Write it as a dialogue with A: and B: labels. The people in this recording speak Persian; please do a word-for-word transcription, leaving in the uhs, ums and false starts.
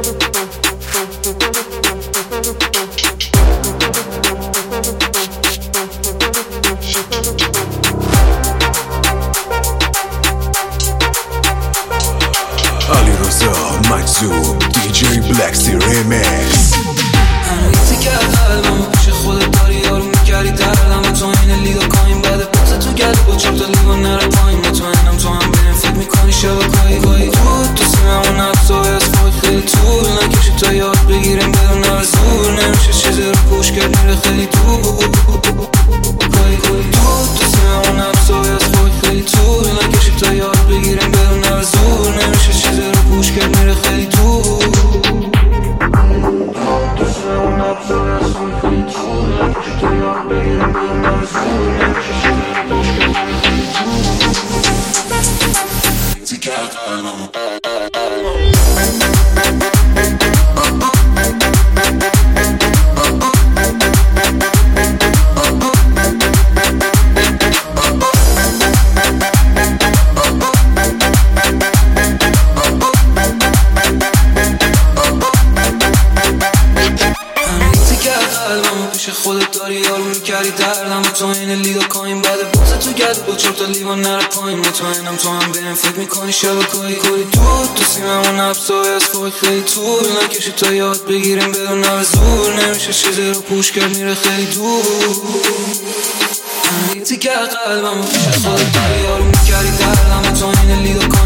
A: علی رضا مجذوب دی جی بلک سی ریمیکس.
B: هنوزی که قلبم پیش خودت داری یارو میکردی دردم تو این لیگا کاین بعد پاس تو گرد با چهار تا لیوان نره پایین مطمئنم تو هم بریم فکر میکنی شبا گاهی گاهی تو تو سیمم و نفسای از فاک خیلی طول نکشی تا یاد بگیریم بدون هر زور نمیشه چیزی رو پوش کرد میره خیلی دور گاهی گاهی تو تو سیمم و نفسای از فاک خیلی طول نکشی تا یاد بگیریم بدون هر زور نمیشه چیزی رو پوش کرد میره خیلی دور. پیش خودت داری یارو میکردی دردم تو این لیگا کاین بعد بازه تو گرد با چهار تا لیوان نره پایین مطمئنم تو هم بریم فکر میکنی شبا گاهی گاهی تو تو سیمم و نفسای از فاک خیلی طول نکشی تا یاد بگیریم بدون هر زور نمیشه چیزی رو پوش کرد میره خیلی دور. همین تیکه قلبم پیش خودت داری یارو میکردی دردم تو این لیگا